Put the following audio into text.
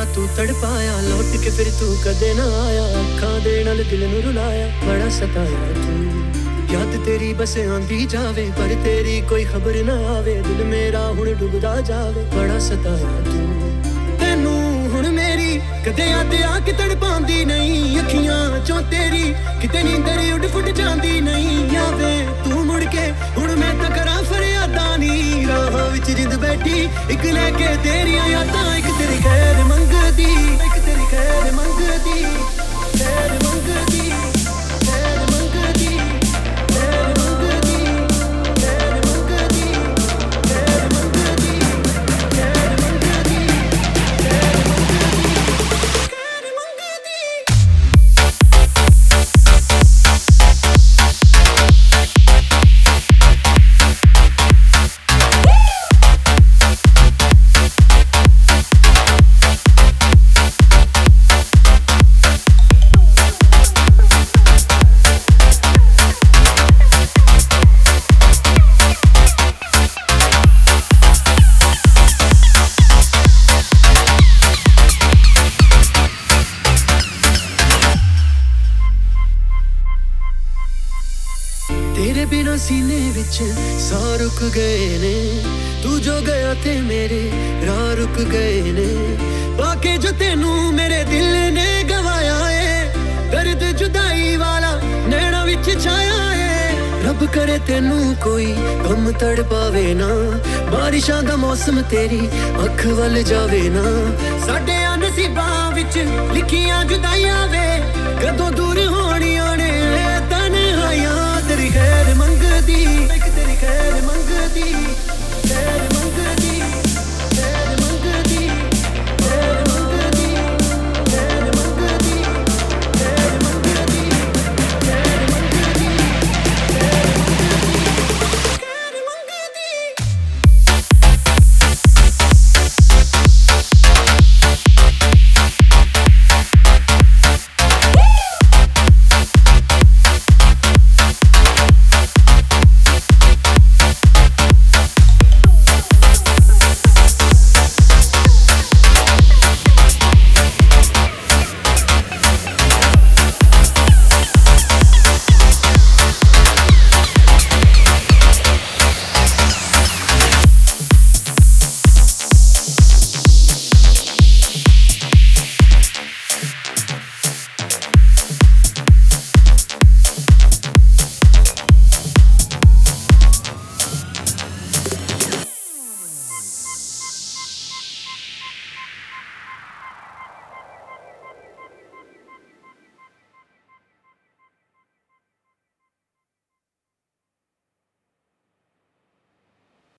ਤੂੰ ਤੜਪਾਇਆ, ਲੌਟ ਕੇ ਫਿਰ ਤੂੰ ਕਦੇ ਨਾ ਆਇਆ। ਅੱਖਾਂ ਦੇ ਨਾਲ ਦਿਲ ਨੂੰ ਰੁਲਾਇਆ, ਬੜਾ ਸਤਾਇਆ ਤੂੰ। ਯਾਦ ਤੇਰੀ ਬਸ ਆਂਦੀ ਜਾਵੇ, ਪਰ ਤੇਰੀ ਕੋਈ ਖਬਰ ਨਾ ਆਵੇ। ਦਿਲ ਮੇਰਾ ਹੁਣ ਡੁੱਬਦਾ ਜਾਵੇ, ਬੜਾ ਸਤਾਇਆ ਤੂੰ। ਤੈਨੂੰ ਹੁਣ ਮੇਰੀ ਕਦੇ ਯਾਦ ਆ ਕੇ ਤੜਪਾਉਂਦੀ ਨਹੀਂ। ਅੱਖੀਆਂ ਚੋਂ ਤੇਰੀ ਕਿਤੇ ਨੀਂਦਰ ਉੱਡ ਫੁੱਟ ਜਾਂਦੀ ਨਹੀਂ। ਆਵੇ ਤੂੰ ਮੁੜ ਕੇ ਹੁਣ ਮੈਂ ਤਾਂ ਕਰਾਂ ਫਰਿਆਦਾਂ ਨੀ। ਰਾਹਾਂ ਵਿੱਚ ਜਿੰਦ ਬੈਠੀ ਇੱਕ ਲੈ ਕੇ ਤੇਰੀਆਂ ਯਾਦਾਂ। ਇੱਕ ਤੇਰੀ ਖੈਰ ਮੰਗਦੀ, ਇੱਕ ਤੇਰੀ ਖੈਰ ਮੰਗਦੀ, ਖੈਰ ਮੰਗਦੀ, ਖੈਰ ਮੰਗਦੀ, ਖੈਰ ਮੰਗਦੀ, ਖੈਰ ਮੰਗਦੀ, ਖੈਰ ਮੰਗਦੀ, ਖੈਰ ਮੰਗਦੀ, ਖੈਰ ਮੰਗਦੀ, ਤੇਰੇ ਬਿਨਾਂ ਸੀਨੇ ਵਿੱਚ ਸਾਹ ਰੁਕ ਗਏ ਨੇ। ਤੂੰ ਜੋ ਗਿਆ ਤੇ ਮੇਰੇ ਰਾਹ ਰੁਕ ਗਏ ਨੇ। ਬਾਕੀ ਜੋ ਤੈਨੂੰ ਮੇਰੇ ਦਿਲ ਨੇ ਗਵਾਇਆ ਏ, ਦਰਦ ਜੁਦਾਈ ਵਾਲਾ ਨੈਣਾ ਵਿੱਚ ਛਾਇਆ ਏ। ਰੱਬ ਕਰੇ ਤੈਨੂੰ ਕੋਈ ਗਮ ਤੜ ਪਾਵੇ ਨਾ। ਬਾਰਿਸ਼ਾਂ ਦਾ ਮੌਸਮ ਤੇਰੀ ਅੱਖ ਵੱਲ ਜਾਵੇ ਨਾ। ਸਾਡੇ ਨਸੀਬਾਂ ਵਿੱਚ ਲਿਖੀਆਂ ਜੁਦਾਈਆਂ ਵੇ, ਕਦੋਂ ਦੂਰ ਹੋਣੀਆਂ ਨੇ ਤਨਹਾਈਆਂ। ਤੇਰੀ ਖੈਰ ਮੰਗਦੀ, ਇੱਕ ਤੇਰੀ ਖੈਰ ਮੰਗਦੀ,